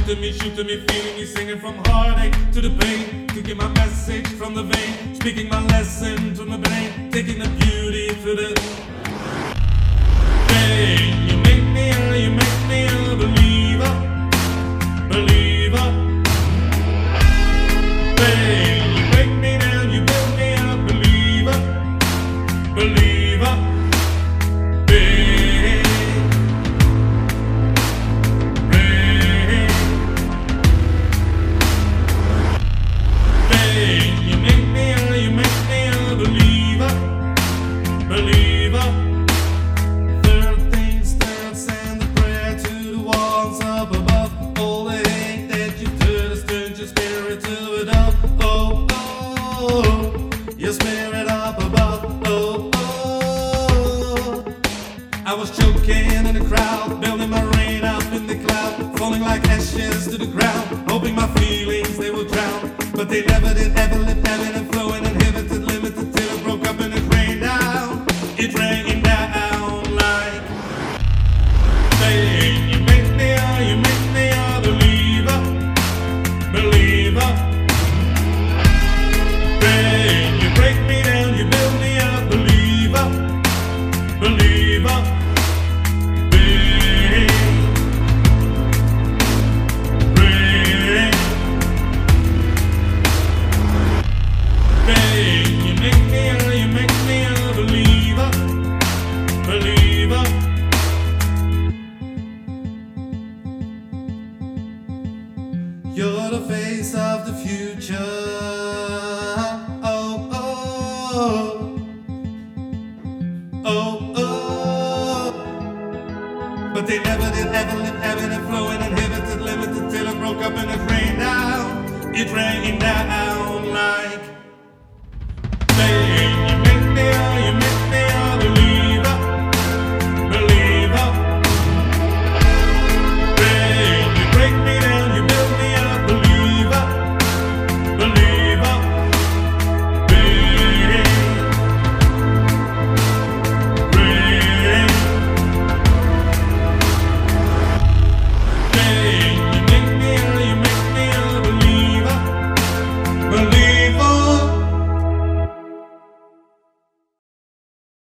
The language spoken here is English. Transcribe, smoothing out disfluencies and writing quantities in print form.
shooting me, feeling me, singing from heartache to the pain, taking my message from the vein, speaking my lesson to my brain, taking the beauty through the pain. You make me a believer, believer. Pain, you break me down, you build me up, believer, believer. Pain, pain, pain. You make me a believer, believer. Third things third, send a prayer to the ones up above. All the hate that you turned your spirit to it up. Oh, oh, your spirit up above. Oh, oh. I was choking in the crowd, building my rain up in the cloud, falling like ashes to the ground, hoping my feelings they will drown, but they never did. Ever lived, ebbing and flowing, inhibited, limited till it broke up and it rained down. It rained down like pain. You make me a believer, believer. Pain, you break me down, you build me up, believer, believer. Pain, pain, pain, you make me a believer, believer. You're the face of the future. Oh, oh, oh, oh. But they never did. Ever lived, ebbing and flowing, inhibited, limited till it broke up and it rained down. It rained down.